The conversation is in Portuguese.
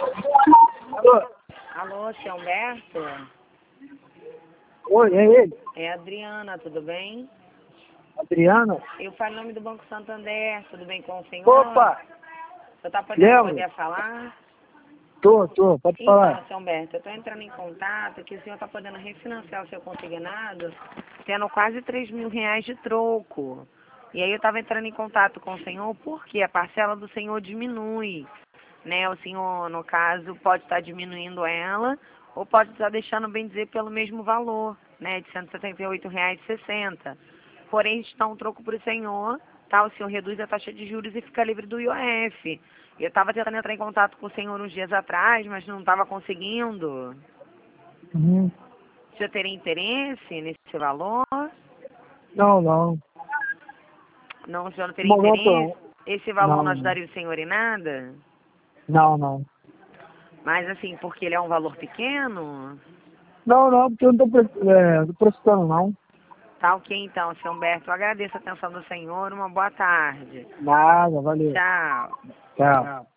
Alô? Alô, seu Humberto? Oi, é ele? É a Adriana, tudo bem? Adriana? Eu falo em nome do Banco Santander, tudo bem com o senhor? Opa! Você está podendo Lembro. falar? Tô, pode falar. Então, seu Humberto, eu estou entrando em contato que o senhor está podendo refinanciar o seu consignado, tendo quase 3 mil reais de troco. E aí eu estava entrando em contato com o senhor porque a parcela do senhor diminui, né? O senhor, no caso, pode estar diminuindo ela ou pode estar deixando, bem dizer, pelo mesmo valor, né? De R$ 178,60. Porém, está um troco para o senhor, tá? O senhor reduz a taxa de juros e fica livre do IOF. Eu estava tentando entrar em contato com o senhor uns dias atrás, mas não estava conseguindo. Uhum. O senhor teria interesse nesse valor? Não. Não, o senhor não No teria momento interesse? não. Esse valor não Não. ajudaria o senhor em nada? Não. Mas assim, porque ele é um valor pequeno? Não, porque eu não tô precisando, não. Tá ok então, senhor Humberto. Eu agradeço a atenção do senhor. Uma boa tarde. Nada, valeu. Tchau. Tchau.